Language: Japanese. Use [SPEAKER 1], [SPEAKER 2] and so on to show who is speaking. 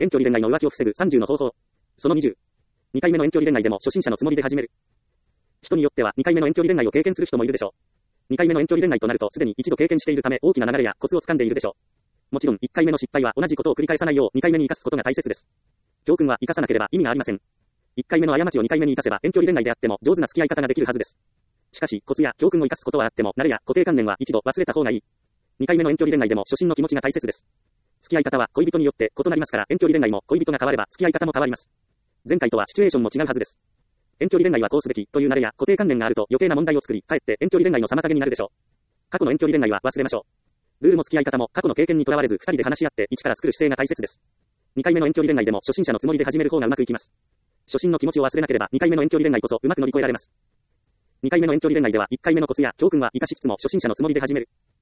[SPEAKER 1] 遠距離恋愛の浮気を防ぐ30の方法。その20。2回目の遠距離恋愛でも初心者のつもりで始める。人によっては2回目の遠距離恋愛を経験する人もいるでしょう。2回目の遠距離恋愛となるとすでに一度経験しているため大きな流れやコツをつかんでいるでしょう。もちろん1回目の失敗は同じことを繰り返さないよう2回目に生かすことが大切です。教訓は生かさなければ意味がありません。1回目の過ちを2回目に生かせば遠距離恋愛であっても上手な付き合い方ができるはずです。しかしコツや教訓を生かすことはあっても慣れや固定観念は一度忘れた方がいい。2回目の遠距離恋愛でも初心の気持ちが大切です。付き合い方は恋人によって異なりますから遠距離恋愛も恋人が変われば付き合い方も変わります。前回とはシチュエーションも違うはずです。遠距離恋愛はこうすべきという慣れや固定観念があると余計な問題を作り、かえって遠距離恋愛の妨げになるでしょう。過去の遠距離恋愛は忘れましょう。ルールも付き合い方も過去の経験にとらわれず2人で話し合って一から作る姿勢が大切です。2回目の遠距離恋愛でも初心者のつもりで始める方がうまくいきます。初心の気持ちを忘れなければ2回目の遠距離恋愛こそうまく乗り越えられます。2回目の遠距離恋愛では1回目のコツや教訓は活かしつつも初心者のつもりで始める。